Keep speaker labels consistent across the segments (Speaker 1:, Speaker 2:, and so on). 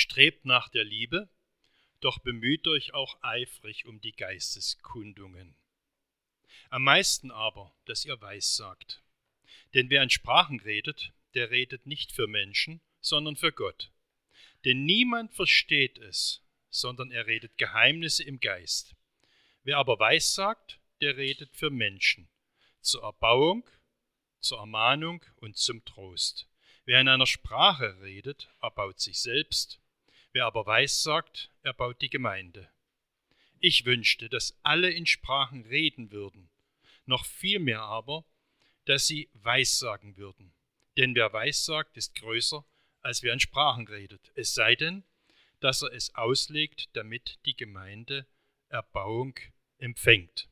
Speaker 1: Strebt nach der Liebe, doch bemüht euch auch eifrig um die Geisteskundungen. Am meisten aber, dass ihr weissagt. Denn wer in Sprachen redet, der redet nicht für Menschen, sondern für Gott. Denn niemand versteht es, sondern er redet Geheimnisse im Geist. Wer aber weissagt, der redet für Menschen, zur Erbauung, zur Ermahnung und zum Trost. Wer in einer Sprache redet, erbaut sich selbst. Wer aber weissagt, erbaut die Gemeinde. Ich wünschte, dass alle in Sprachen reden würden, noch viel mehr aber, dass sie weissagen würden. Denn wer weissagt, ist größer, als wer in Sprachen redet. Es sei denn, dass er es auslegt, damit die Gemeinde Erbauung empfängt.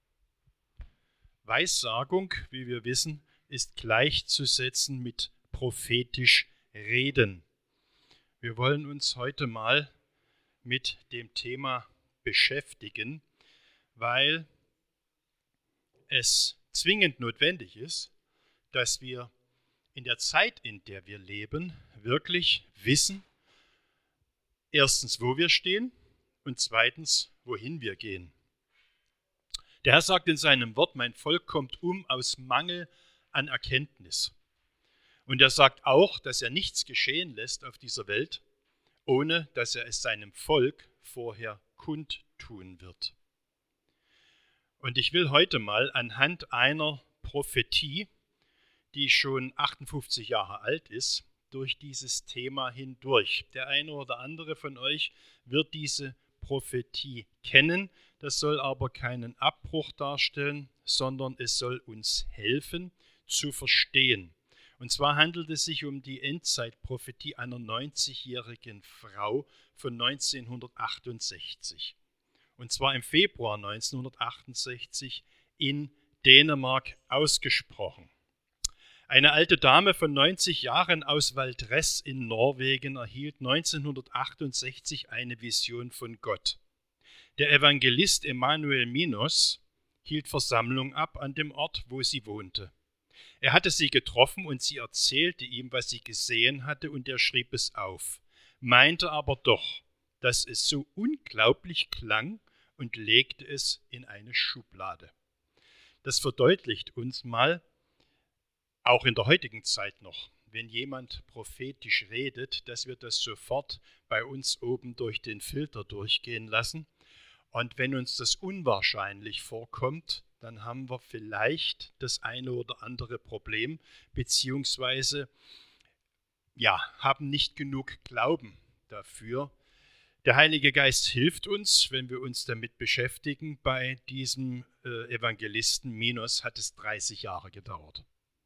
Speaker 1: Weissagung, wie wir wissen, ist gleichzusetzen mit prophetisch reden. Wir wollen uns heute mal mit dem Thema beschäftigen, weil es zwingend notwendig ist, dass wir in der Zeit, in der wir leben, wirklich wissen, erstens, wo wir stehen und zweitens, wohin wir gehen. Der Herr sagt in seinem Wort, mein Volk kommt aus Mangel an Erkenntnis. Und er sagt auch, dass er nichts geschehen lässt auf dieser Welt, ohne dass er es seinem Volk vorher kundtun wird. Und ich will heute mal anhand einer Prophetie, die schon 58 Jahre alt ist, durch dieses Thema hindurch. Der eine oder andere von euch wird diese Prophetie kennen. Das soll aber keinen Abbruch darstellen, sondern es soll uns helfen zu verstehen. Und zwar handelt es sich um die Endzeitprophetie einer 90-jährigen Frau von 1968. Und zwar im Februar 1968 in Dänemark ausgesprochen. Eine alte Dame von 90 Jahren aus Valdres in Norwegen erhielt 1968 eine Vision von Gott. Der Evangelist Emanuel Minos hielt Versammlung ab an dem Ort, wo sie wohnte. Er hatte sie getroffen und sie erzählte ihm, was sie gesehen hatte, und er schrieb es auf, meinte aber doch, dass es so unglaublich klang und legte es in eine Schublade. Das verdeutlicht uns mal, auch in der heutigen Zeit noch, wenn jemand prophetisch redet, dass wir das sofort bei uns oben durch den Filter durchgehen lassen. Und wenn uns das unwahrscheinlich vorkommt, dann haben wir vielleicht das eine oder andere Problem, beziehungsweise haben nicht genug Glauben dafür. Der Heilige Geist hilft uns, wenn wir uns damit beschäftigen. Bei diesem Evangelisten Minos hat es 30 Jahre gedauert.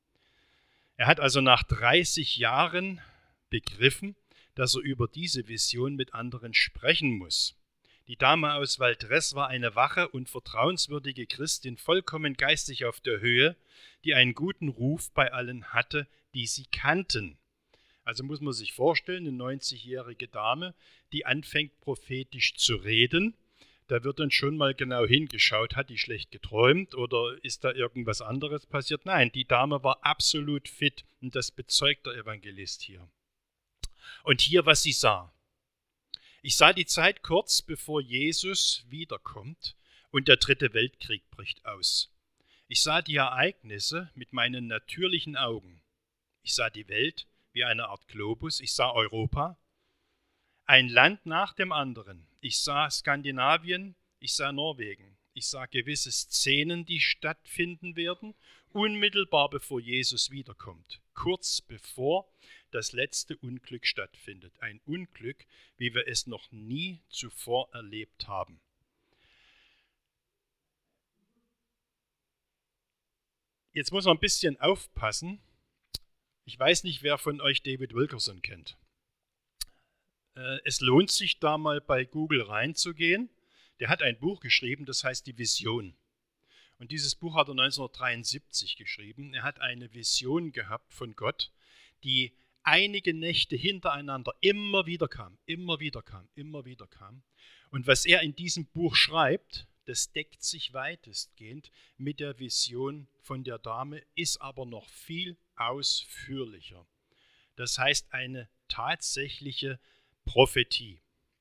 Speaker 1: Er hat also nach 30 Jahren begriffen, dass er über diese Vision mit anderen sprechen muss. Die Dame aus Valdres war eine wache und vertrauenswürdige Christin, vollkommen geistig auf der Höhe, die einen guten Ruf bei allen hatte, die sie kannten. Also muss man sich vorstellen, eine 90-jährige Dame, die anfängt prophetisch zu reden. Da wird dann schon mal genau hingeschaut, hat die schlecht geträumt oder ist da irgendwas anderes passiert? Nein, die Dame war absolut fit und das bezeugt der Evangelist hier. Und hier, was sie sah. Ich sah die Zeit kurz bevor Jesus wiederkommt und der 3. Weltkrieg bricht aus. Ich sah die Ereignisse mit meinen natürlichen Augen. Ich sah die Welt wie eine Art Globus. Ich sah Europa, ein Land nach dem anderen. Ich sah Skandinavien, ich sah Norwegen. Ich sah gewisse Szenen, die stattfinden werden, unmittelbar bevor Jesus wiederkommt. Kurz bevor das letzte Unglück stattfindet. Ein Unglück, wie wir es noch nie zuvor erlebt haben. Jetzt muss man ein bisschen aufpassen. Ich weiß nicht, wer von euch David Wilkerson kennt. Es lohnt sich, da mal bei Google reinzugehen. Der hat ein Buch geschrieben, das heißt Die Vision. Und dieses Buch hat er 1973 geschrieben. Er hat eine Vision gehabt von Gott, die einige Nächte hintereinander immer wieder kam. Und was er in diesem Buch schreibt, das deckt sich weitestgehend mit der Vision von der Dame, ist aber noch viel ausführlicher. Das heißt, eine tatsächliche Prophetie.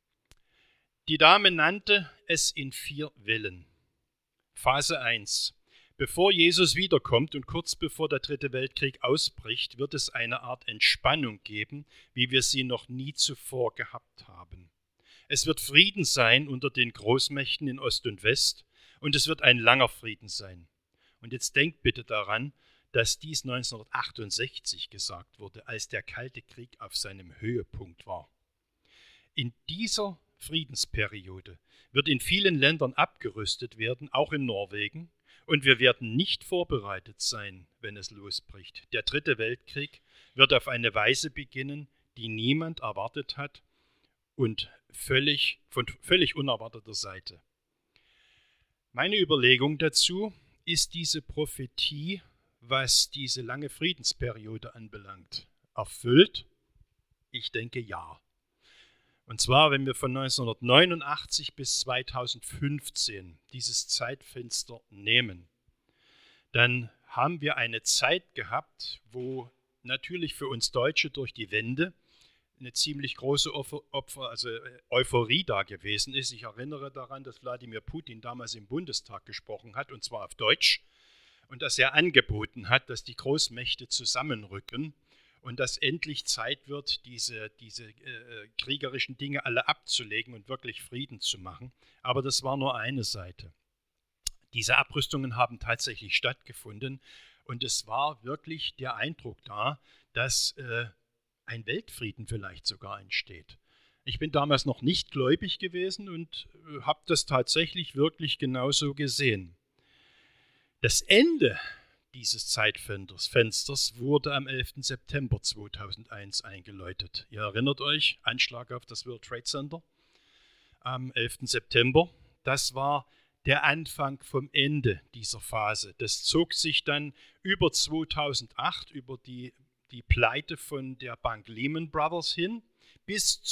Speaker 1: Die Dame nannte es in 4 Wellen. Phase 1. Bevor Jesus wiederkommt und kurz bevor der 3. Weltkrieg ausbricht, wird es eine Art Entspannung geben, wie wir sie noch nie zuvor gehabt haben. Es wird Frieden sein unter den Großmächten in Ost und West und es wird ein langer Frieden sein. Und jetzt denkt bitte daran, dass dies 1968 gesagt wurde, als der Kalte Krieg auf seinem Höhepunkt war. In dieser Friedensperiode wird in vielen Ländern abgerüstet werden, auch in Norwegen, und wir werden nicht vorbereitet sein, wenn es losbricht. Der 3. Weltkrieg wird auf eine Weise beginnen, die niemand erwartet hat und von völlig unerwarteter Seite. Meine Überlegung dazu: Ist diese Prophetie, was diese lange Friedensperiode anbelangt, erfüllt? Ich denke ja. Und zwar, wenn wir von 1989 bis 2015 dieses Zeitfenster nehmen, dann haben wir eine Zeit gehabt, wo natürlich für uns Deutsche durch die Wende eine ziemlich große Euphorie da gewesen ist. Ich erinnere daran, dass Wladimir Putin damals im Bundestag gesprochen hat, und zwar auf Deutsch, und dass er angeboten hat, dass die Großmächte zusammenrücken und dass endlich Zeit wird, diese kriegerischen Dinge alle abzulegen und wirklich Frieden zu machen. Aber das war nur eine Seite. Diese Abrüstungen haben tatsächlich stattgefunden und es war wirklich der Eindruck da, dass ein Weltfrieden vielleicht sogar entsteht. Ich bin damals noch nicht gläubig gewesen und habe das tatsächlich wirklich genauso gesehen. Das Ende dieses Zeitfensters wurde am 11. September 2001 eingeläutet. Ihr erinnert euch, Anschlag auf das World Trade Center am 11. September. Das war der Anfang vom Ende dieser Phase. Das zog sich dann über 2008, über die Pleite von der Bank Lehman Brothers hin, bis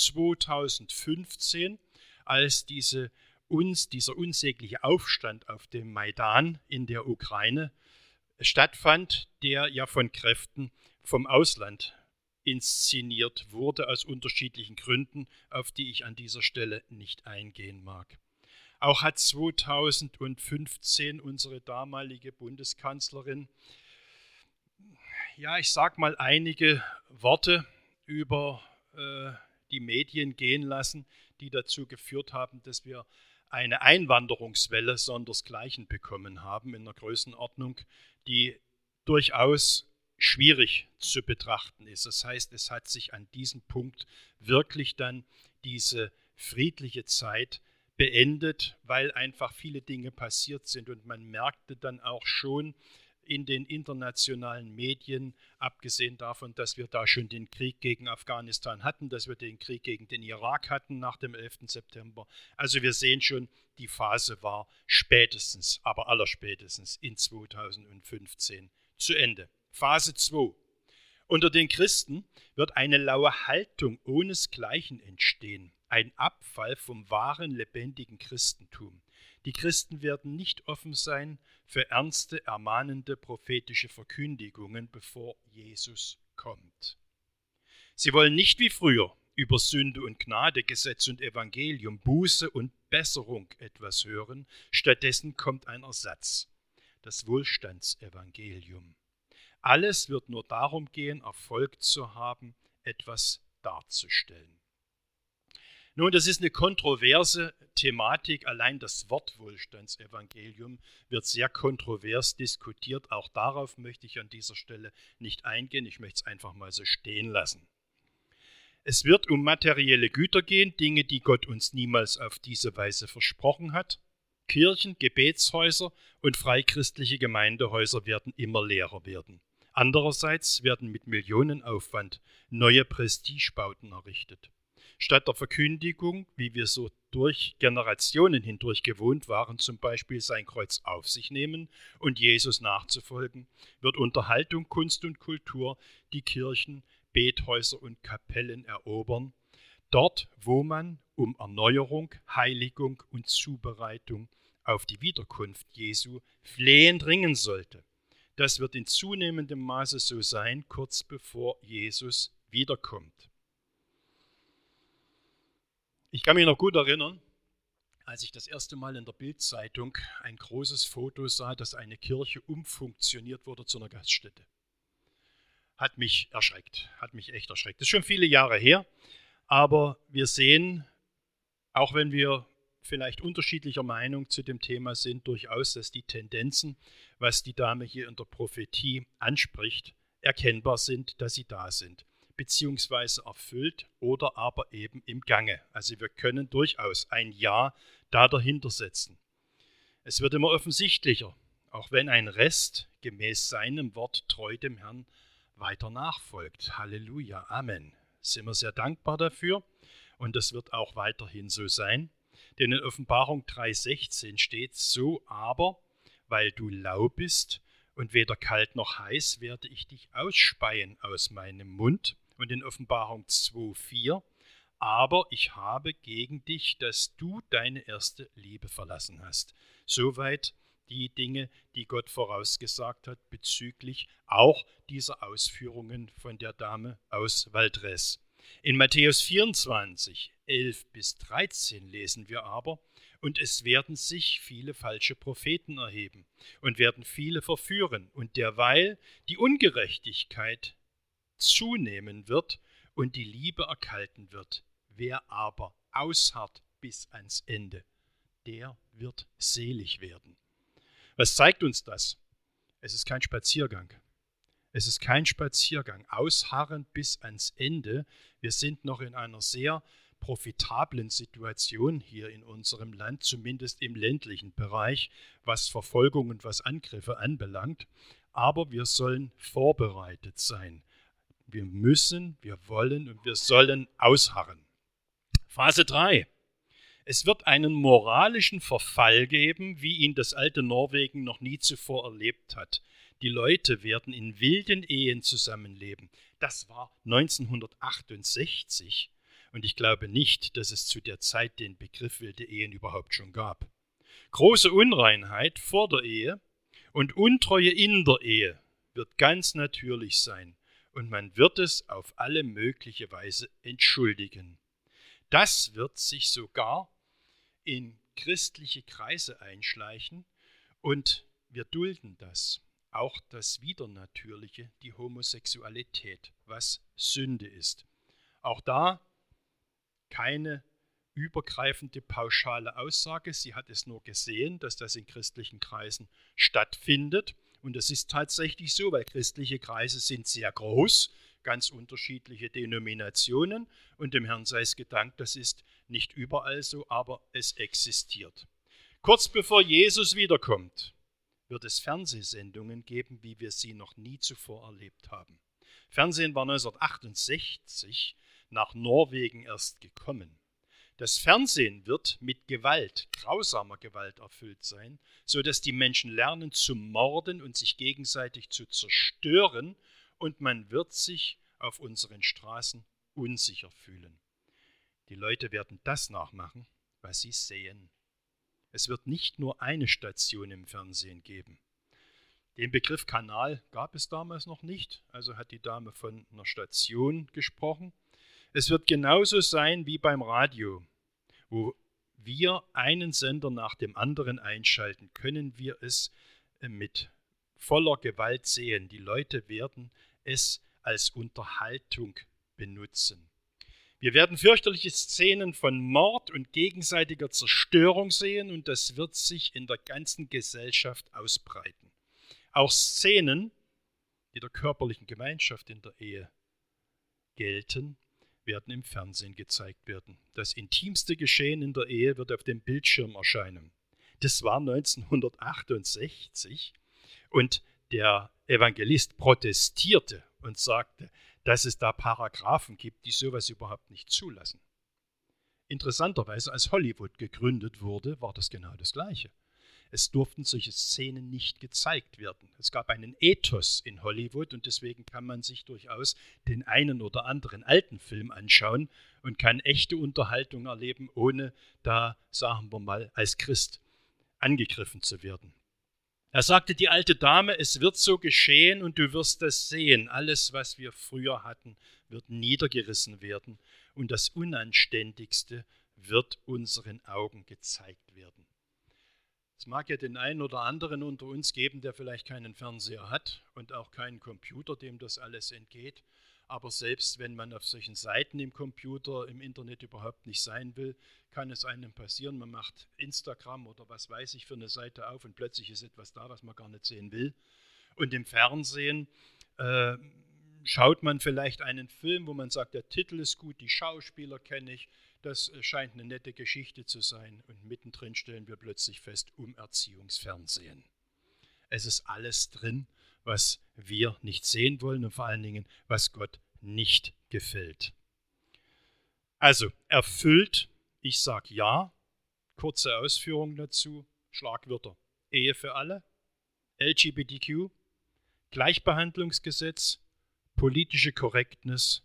Speaker 1: 2015, als dieser unsägliche Aufstand auf dem Maidan in der Ukraine stattfand, der ja von Kräften vom Ausland inszeniert wurde, aus unterschiedlichen Gründen, auf die ich an dieser Stelle nicht eingehen mag. Auch hat 2015 unsere damalige Bundeskanzlerin, ich sag mal, einige Worte über die Medien gehen lassen, die dazu geführt haben, dass wir eine Einwanderungswelle sondersgleichen bekommen haben in einer Größenordnung, die durchaus schwierig zu betrachten ist. Das heißt, es hat sich an diesem Punkt wirklich dann diese friedliche Zeit beendet, weil einfach viele Dinge passiert sind und man merkte dann auch schon in den internationalen Medien, abgesehen davon, dass wir da schon den Krieg gegen Afghanistan hatten, dass wir den Krieg gegen den Irak hatten nach dem 11. September. Also wir sehen schon, die Phase war spätestens, aber allerspätestens in 2015 zu Ende. Phase 2. Unter den Christen wird eine laue Haltung ohnesgleichen entstehen, ein Abfall vom wahren, lebendigen Christentum. Die Christen werden nicht offen sein für ernste, ermahnende prophetische Verkündigungen, bevor Jesus kommt. Sie wollen nicht wie früher über Sünde und Gnade, Gesetz und Evangelium, Buße und Besserung etwas hören. Stattdessen kommt ein Ersatz, das Wohlstandsevangelium. Alles wird nur darum gehen, Erfolg zu haben, etwas darzustellen. Nun, das ist eine kontroverse Thematik. Allein das Wort Wohlstandsevangelium wird sehr kontrovers diskutiert. Auch darauf möchte ich an dieser Stelle nicht eingehen. Ich möchte es einfach mal so stehen lassen. Es wird um materielle Güter gehen, Dinge, die Gott uns niemals auf diese Weise versprochen hat. Kirchen, Gebetshäuser und freichristliche Gemeindehäuser werden immer leerer werden. Andererseits werden mit Millionenaufwand neue Prestigebauten errichtet. Statt der Verkündigung, wie wir so durch Generationen hindurch gewohnt waren, zum Beispiel sein Kreuz auf sich nehmen und Jesus nachzufolgen, wird Unterhaltung, Kunst und Kultur die Kirchen, Bethäuser und Kapellen erobern, dort, wo man um Erneuerung, Heiligung und Zubereitung auf die Wiederkunft Jesu flehend ringen sollte. Das wird in zunehmendem Maße so sein, kurz bevor Jesus wiederkommt. Ich kann mich noch gut erinnern, als ich das erste Mal in der Bild-Zeitung ein großes Foto sah, dass eine Kirche umfunktioniert wurde zu einer Gaststätte. Hat mich echt erschreckt. Das ist schon viele Jahre her, aber wir sehen, auch wenn wir vielleicht unterschiedlicher Meinung zu dem Thema sind, durchaus, dass die Tendenzen, was die Dame hier in der Prophetie anspricht, erkennbar sind, dass sie da sind, beziehungsweise erfüllt oder aber eben im Gange. Also wir können durchaus ein Ja da dahinter setzen. Es wird immer offensichtlicher, auch wenn ein Rest gemäß seinem Wort treu dem Herrn weiter nachfolgt. Halleluja, Amen. Sind wir sehr dankbar dafür und das wird auch weiterhin so sein. Denn in Offenbarung 3,16 steht: So aber, weil du lau bist und weder kalt noch heiß, werde ich dich ausspeien aus meinem Mund. Und in Offenbarung 2,4: Aber ich habe gegen dich, dass du deine erste Liebe verlassen hast. Soweit die Dinge, die Gott vorausgesagt hat bezüglich auch dieser Ausführungen von der Dame aus Valdres. In Matthäus 24, 11-13 lesen wir aber: Und es werden sich viele falsche Propheten erheben und werden viele verführen, und derweil die Ungerechtigkeit zunehmen wird und die Liebe erkalten wird. Wer aber ausharrt bis ans Ende, der wird selig werden. Was zeigt uns das? Es ist kein Spaziergang. Es ist kein Spaziergang. Ausharren bis ans Ende. Wir sind noch in einer sehr profitablen Situation hier in unserem Land, zumindest im ländlichen Bereich, was Verfolgung und was Angriffe anbelangt. Aber wir sollen vorbereitet sein. Wir müssen, wir wollen und wir sollen ausharren. Phase 3. Es wird einen moralischen Verfall geben, wie ihn das alte Norwegen noch nie zuvor erlebt hat. Die Leute werden in wilden Ehen zusammenleben. Das war 1968 und ich glaube nicht, dass es zu der Zeit den Begriff wilde Ehen überhaupt schon gab. Große Unreinheit vor der Ehe und Untreue in der Ehe wird ganz natürlich sein und man wird es auf alle mögliche Weise entschuldigen. Das wird sich sogar in christliche Kreise einschleichen und wir dulden das. Auch das Widernatürliche, die Homosexualität, was Sünde ist. Auch da keine übergreifende, pauschale Aussage. Sie hat es nur gesehen, dass das in christlichen Kreisen stattfindet. Und es ist tatsächlich so, weil christliche Kreise sind sehr groß, ganz unterschiedliche Denominationen. Und dem Herrn sei es gedankt, das ist nicht überall so, aber es existiert. Kurz bevor Jesus wiederkommt, wird es Fernsehsendungen geben, wie wir sie noch nie zuvor erlebt haben. Fernsehen war 1968 nach Norwegen erst gekommen. Das Fernsehen wird mit Gewalt, grausamer Gewalt erfüllt sein, sodass die Menschen lernen zu morden und sich gegenseitig zu zerstören und man wird sich auf unseren Straßen unsicher fühlen. Die Leute werden das nachmachen, was sie sehen. Es wird nicht nur eine Station im Fernsehen geben. Den Begriff Kanal gab es damals noch nicht, also hat die Dame von einer Station gesprochen. Es wird genauso sein wie beim Radio, wo wir einen Sender nach dem anderen einschalten, können wir es mit voller Gewalt sehen. Die Leute werden es als Unterhaltung benutzen. Wir werden fürchterliche Szenen von Mord und gegenseitiger Zerstörung sehen und das wird sich in der ganzen Gesellschaft ausbreiten. Auch Szenen, die der körperlichen Gemeinschaft in der Ehe gelten, werden im Fernsehen gezeigt werden. Das intimste Geschehen in der Ehe wird auf dem Bildschirm erscheinen. Das war 1968 und der Evangelist protestierte und sagte, dass es da Paragraphen gibt, die sowas überhaupt nicht zulassen. Interessanterweise, als Hollywood gegründet wurde, war das genau das Gleiche. Es durften solche Szenen nicht gezeigt werden. Es gab einen Ethos in Hollywood und deswegen kann man sich durchaus den einen oder anderen alten Film anschauen und kann echte Unterhaltung erleben, ohne da, sagen wir mal, als Christ angegriffen zu werden. Er sagte, die alte Dame, es wird so geschehen und du wirst das sehen. Alles, was wir früher hatten, wird niedergerissen werden und das Unanständigste wird unseren Augen gezeigt werden. Es mag ja den einen oder anderen unter uns geben, der vielleicht keinen Fernseher hat und auch keinen Computer, dem das alles entgeht. Aber selbst wenn man auf solchen Seiten im Computer, im Internet überhaupt nicht sein will, kann es einem passieren. Man macht Instagram oder was weiß ich für eine Seite auf und plötzlich ist etwas da, was man gar nicht sehen will. Und im Fernsehen schaut man vielleicht einen Film, wo man sagt, der Titel ist gut, die Schauspieler kenne ich, das scheint eine nette Geschichte zu sein. Und mittendrin stellen wir plötzlich fest, Umerziehungsfernsehen. Es ist alles drin, was wir nicht sehen wollen und vor allen Dingen, was Gott nicht gefällt. Also erfüllt, ich sage ja, kurze Ausführungen dazu, Schlagwörter: Ehe für alle, LGBTQ, Gleichbehandlungsgesetz, politische Korrektness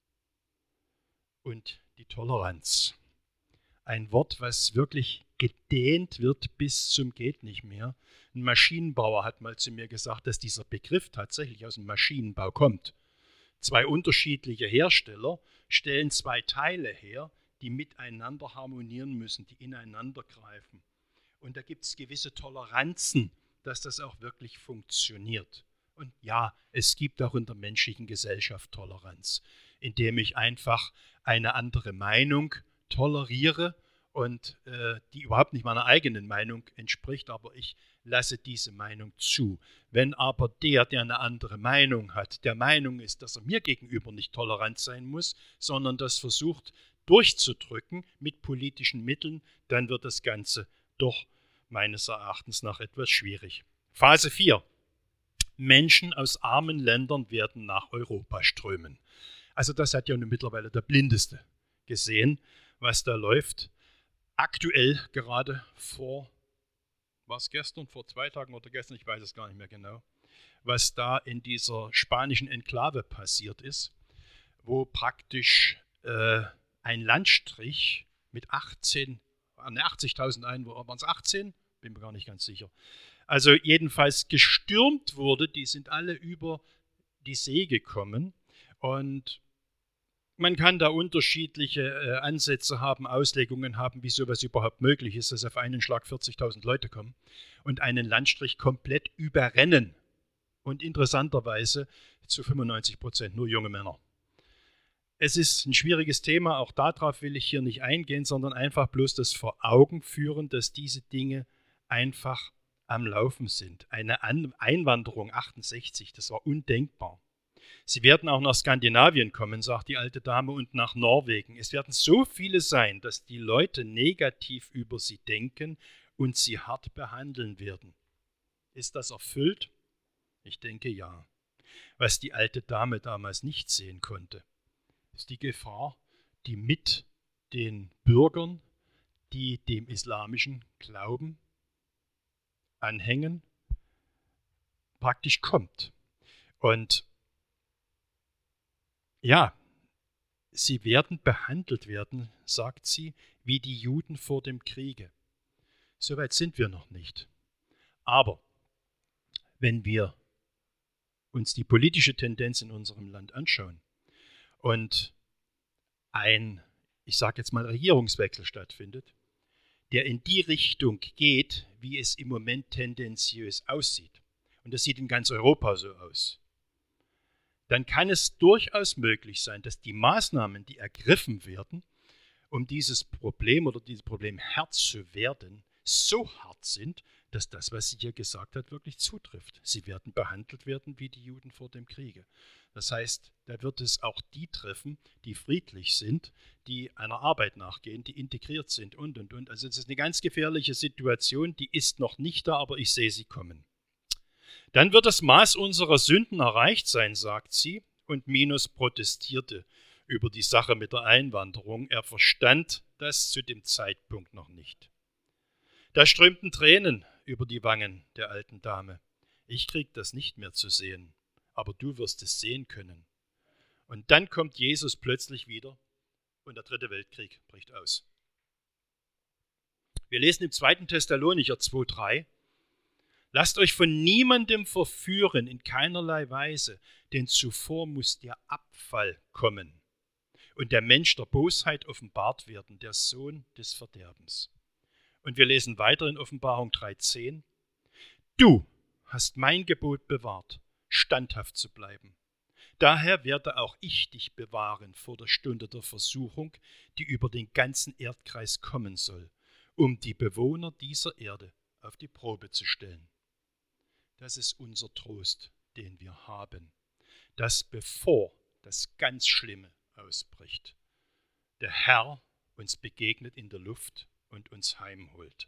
Speaker 1: und die Toleranz. Ein Wort, was wirklich gedehnt wird bis zum geht nicht mehr. Ein Maschinenbauer hat mal zu mir gesagt, dass dieser Begriff tatsächlich aus dem Maschinenbau kommt. 2 unterschiedliche Hersteller stellen 2 Teile her, die miteinander harmonieren müssen, die ineinander greifen. Und da gibt es gewisse Toleranzen, dass das auch wirklich funktioniert. Und ja, es gibt auch in der menschlichen Gesellschaft Toleranz, indem ich einfach eine andere Meinung toleriere und die überhaupt nicht meiner eigenen Meinung entspricht, aber ich lasse diese Meinung zu. Wenn aber der eine andere Meinung hat, der Meinung ist, dass er mir gegenüber nicht tolerant sein muss, sondern das versucht durchzudrücken mit politischen Mitteln, dann wird das Ganze doch meines Erachtens nach etwas schwierig. Phase 4. Menschen aus armen Ländern werden nach Europa strömen. Also das hat ja nun mittlerweile der Blindeste gesehen, was da läuft. Aktuell gerade war es gestern, vor 2 Tagen oder gestern, ich weiß es gar nicht mehr genau, was da in dieser spanischen Enklave passiert ist, wo praktisch ein Landstrich mit 80.000 Einwohnern, waren es 18? Bin mir gar nicht ganz sicher. Also jedenfalls gestürmt wurde, die sind alle über die See gekommen und man kann da unterschiedliche Ansätze haben, Auslegungen haben, wie sowas überhaupt möglich ist, dass auf einen Schlag 40.000 Leute kommen und einen Landstrich komplett überrennen. Und interessanterweise zu 95% nur junge Männer. Es ist ein schwieriges Thema, auch darauf will ich hier nicht eingehen, sondern einfach bloß das vor Augen führen, dass diese Dinge einfach am Laufen sind. Eine Einwanderung 68, das war undenkbar. Sie werden auch nach Skandinavien kommen, sagt die alte Dame, und nach Norwegen. Es werden so viele sein, dass die Leute negativ über sie denken und sie hart behandeln werden. Ist das erfüllt? Ich denke ja. Was die alte Dame damals nicht sehen konnte, ist die Gefahr, die mit den Bürgern, die dem islamischen Glauben anhängen, praktisch kommt. Und ja, sie werden behandelt werden, sagt sie, wie die Juden vor dem Kriege. Soweit sind wir noch nicht. Aber wenn wir uns die politische Tendenz in unserem Land anschauen und ich sage jetzt mal, Regierungswechsel stattfindet, der in die Richtung geht, wie es im Moment tendenziös aussieht, und das sieht in ganz Europa so aus, dann kann es durchaus möglich sein, dass die Maßnahmen, die ergriffen werden, um dieses Problem oder dieses Problem Herr zu werden, so hart sind, dass das, was sie hier gesagt hat, wirklich zutrifft. Sie werden behandelt werden wie die Juden vor dem Kriege. Das heißt, da wird es auch die treffen, die friedlich sind, die einer Arbeit nachgehen, die integriert sind und. Also es ist eine ganz gefährliche Situation, die ist noch nicht da, aber ich sehe sie kommen. Dann wird das Maß unserer Sünden erreicht sein, sagt sie, und Minos protestierte über die Sache mit der Einwanderung. Er verstand das zu dem Zeitpunkt noch nicht. Da strömten Tränen über die Wangen der alten Dame. Ich krieg das nicht mehr zu sehen, aber du wirst es sehen können. Und dann kommt Jesus plötzlich wieder und der 3. Weltkrieg bricht aus. Wir lesen im 2. Thessalonicher 2,3: Lasst euch von niemandem verführen, in keinerlei Weise, denn zuvor muss der Abfall kommen. und der Mensch der Bosheit offenbart werden, der Sohn des Verderbens. Und wir lesen weiter in Offenbarung 3,10. Du hast mein Gebot bewahrt, standhaft zu bleiben. Daher werde auch ich dich bewahren vor der Stunde der Versuchung, die über den ganzen Erdkreis kommen soll, um die Bewohner dieser Erde auf die Probe zu stellen. Das ist unser Trost, den wir haben, dass bevor das ganz Schlimme ausbricht, der Herr uns begegnet in der Luft und uns heimholt.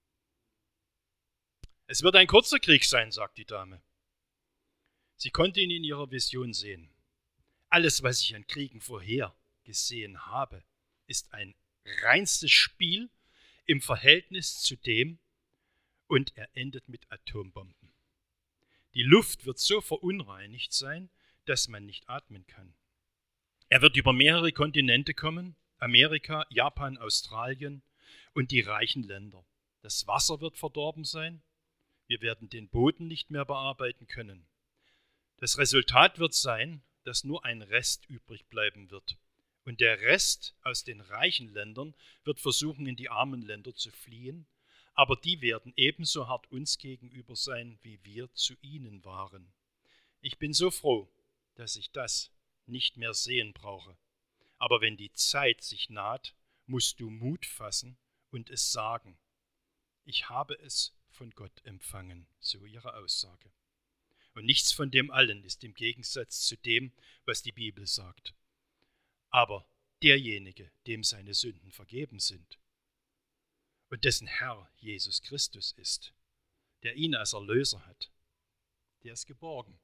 Speaker 1: Es wird ein kurzer Krieg sein, sagt die Dame. Sie konnte ihn in ihrer Vision sehen. Alles, was ich an Kriegen vorher gesehen habe, ist ein reinstes Spiel im Verhältnis zu dem, und er endet mit Atombomben. Die Luft wird so verunreinigt sein, dass man nicht atmen kann. Er wird über mehrere Kontinente kommen, Amerika, Japan, Australien und die reichen Länder. Das Wasser wird verdorben sein, wir werden den Boden nicht mehr bearbeiten können. Das Resultat wird sein, dass nur ein Rest übrig bleiben wird. Und der Rest aus den reichen Ländern wird versuchen, in die armen Länder zu fliehen, aber die werden ebenso hart uns gegenüber sein, wie wir zu ihnen waren. Ich bin so froh, dass ich das nicht mehr sehen brauche. Aber wenn die Zeit sich naht, musst du Mut fassen und es sagen. Ich habe es von Gott empfangen, so ihre Aussage. Und nichts von dem allen ist im Gegensatz zu dem, was die Bibel sagt. Aber derjenige, dem seine Sünden vergeben sind und dessen Herr Jesus Christus ist, der ihn als Erlöser hat, der ist geborgen.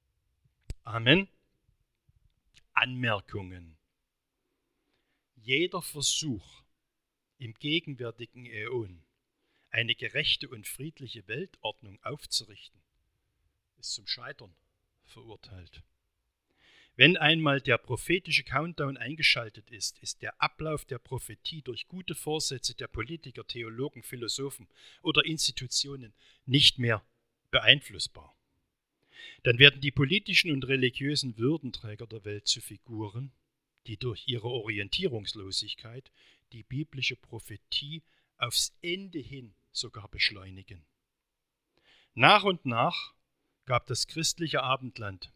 Speaker 1: Amen. Anmerkungen. Jeder Versuch im gegenwärtigen Äon, eine gerechte und friedliche Weltordnung aufzurichten, ist zum Scheitern verurteilt. Wenn einmal der prophetische Countdown eingeschaltet ist, ist der Ablauf der Prophetie durch gute Vorsätze der Politiker, Theologen, Philosophen oder Institutionen nicht mehr beeinflussbar. Dann werden die politischen und religiösen Würdenträger der Welt zu Figuren, die durch ihre Orientierungslosigkeit die biblische Prophetie aufs Ende hin sogar beschleunigen. Nach und nach gab das christliche Abendland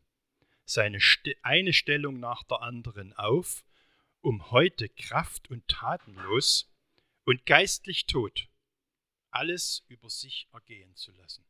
Speaker 1: eine Stellung nach der anderen auf, um heute kraft- und tatenlos und geistlich tot alles über sich ergehen zu lassen.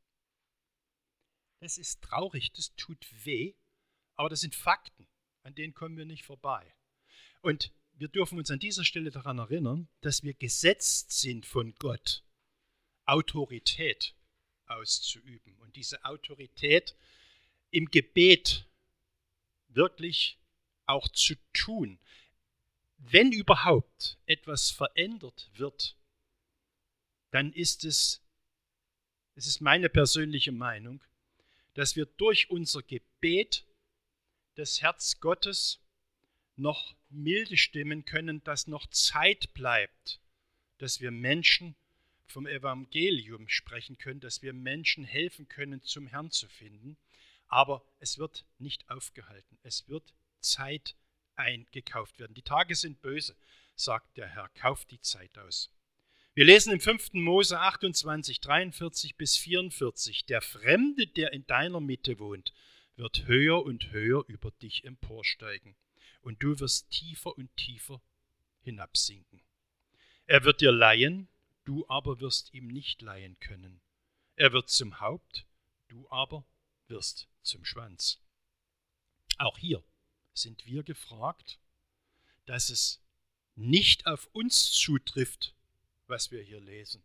Speaker 1: Das ist traurig, das tut weh, aber das sind Fakten, an denen kommen wir nicht vorbei. Und wir dürfen uns an dieser Stelle daran erinnern, dass wir gesetzt sind von Gott, Autorität auszuüben und diese Autorität im Gebet wirklich auch zu tun. Wenn überhaupt etwas verändert wird, dann ist es ist meine persönliche Meinung, dass wir durch unser Gebet das Herz Gottes noch milde stimmen können, dass noch Zeit bleibt, dass wir Menschen vom Evangelium sprechen können, dass wir Menschen helfen können, zum Herrn zu finden. Aber es wird nicht aufgehalten. Es wird Zeit eingekauft werden. Die Tage sind böse, sagt der Herr. Kauft die Zeit aus. Wir lesen im 5. Mose 28, 43 bis 44. Der Fremde, der in deiner Mitte wohnt, wird höher und höher über dich emporsteigen. Und du wirst tiefer und tiefer hinabsinken. Er wird dir leihen, du aber wirst ihm nicht leihen können. Er wird zum Haupt, du aber wirst zum Schwanz. Auch hier sind wir gefragt, dass es nicht auf uns zutrifft, was wir hier lesen.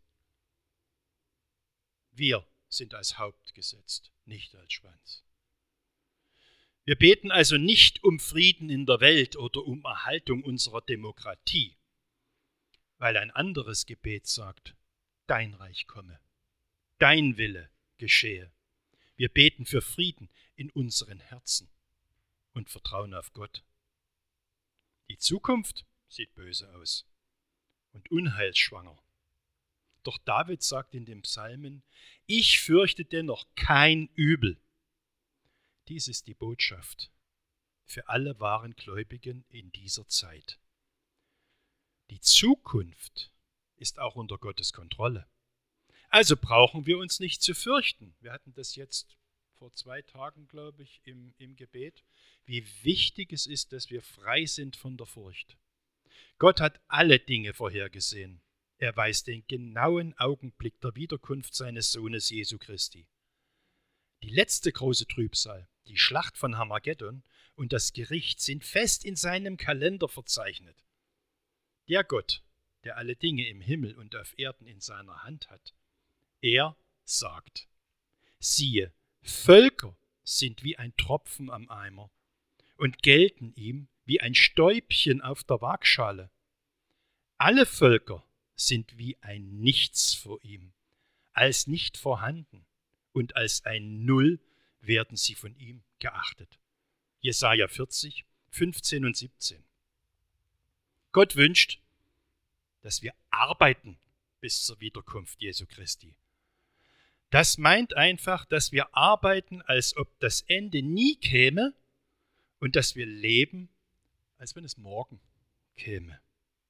Speaker 1: Wir sind als Haupt gesetzt, nicht als Schwanz. Wir beten also nicht um Frieden in der Welt oder um Erhaltung unserer Demokratie, weil ein anderes Gebet sagt, dein Reich komme, dein Wille geschehe. Wir beten für Frieden in unseren Herzen und vertrauen auf Gott. Die Zukunft sieht böse aus und unheilsschwanger. Doch David sagt in den Psalmen, ich fürchte dennoch kein Übel. Dies ist die Botschaft, für alle wahren Gläubigen in dieser Zeit. Die Zukunft ist auch unter Gottes Kontrolle. Also brauchen wir uns nicht zu fürchten. Wir hatten das jetzt vor 2 Tagen, glaube ich, im Gebet, wie wichtig es ist, dass wir frei sind von der Furcht. Gott hat alle Dinge vorhergesehen. Er weiß den genauen Augenblick der Wiederkunft seines Sohnes Jesu Christi. Die letzte große Trübsal, die Schlacht von Armageddon und das Gericht sind fest in seinem Kalender verzeichnet. Der Gott, der alle Dinge im Himmel und auf Erden in seiner Hand hat, er sagt: Siehe, Völker sind wie ein Tropfen am Eimer und gelten ihm wie ein Stäubchen auf der Waagschale. Alle Völker sind wie ein Nichts vor ihm, als nicht vorhanden, und als ein Null werden sie von ihm geachtet. Jesaja 40, 15 und 17. Gott wünscht, dass wir arbeiten bis zur Wiederkunft Jesu Christi. Das meint einfach, dass wir arbeiten, als ob das Ende nie käme und dass wir leben, als wenn es morgen käme.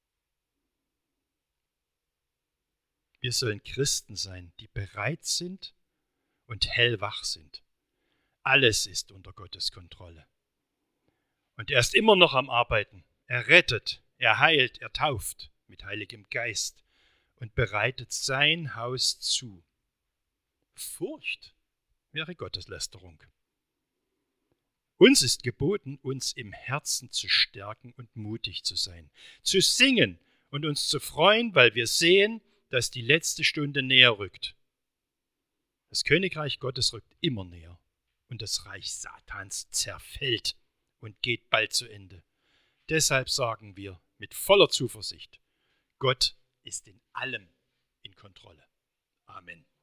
Speaker 1: Wir sollen Christen sein, die bereit sind und hellwach sind. Alles ist unter Gottes Kontrolle. Und er ist immer noch am Arbeiten. Er rettet, er heilt, er tauft mit Heiligem Geist und bereitet sein Haus zu. Furcht wäre Gotteslästerung. Uns ist geboten, uns im Herzen zu stärken und mutig zu sein, zu singen und uns zu freuen, weil wir sehen, dass die letzte Stunde näher rückt. Das Königreich Gottes rückt immer näher und das Reich Satans zerfällt und geht bald zu Ende. Deshalb sagen wir mit voller Zuversicht, Gott ist in allem in Kontrolle. Amen.